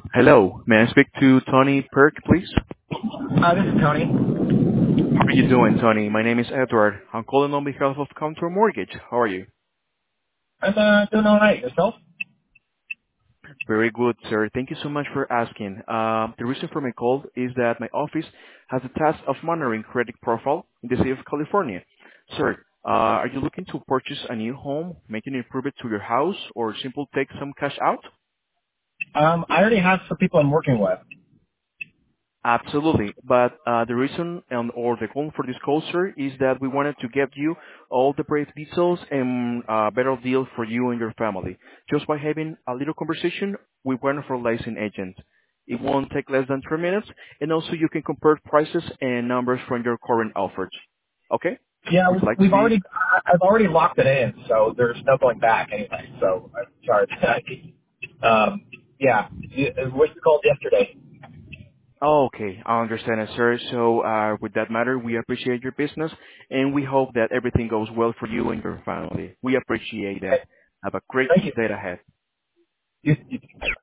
Hello, may I speak to Tony Perk, please? This is Tony. How are you doing, Tony? My name is Edward. I'm calling on behalf of Contour Mortgage. How are you? I'm doing all right. Yourself? Very good, sir. Thank you so much for asking. The reason for my call is that my office has the task of monitoring credit profile in the state of California. Sir, are you looking to purchase a new home, make an improvement to your house, or simply take some cash out? I already have some people I'm working with. Absolutely. But the reason or the goal for this call, sir, is that we wanted to get you all the brief details and better deal for you and your family. Just by having a little conversation with one of our licensed agents. It won't take less than 3 minutes, and also you can compare prices and numbers from your current offers. Okay? Yeah, Would you like to we've be? already. I've already locked it in, so there's no going back anyway. So I'm sorry. Yeah, what you called yesterday. Oh, okay, I understand it, sir. So, with that matter, we appreciate your business, and we hope that everything goes well for you and your family. We appreciate that. Okay. Have a great Thank you. day ahead. You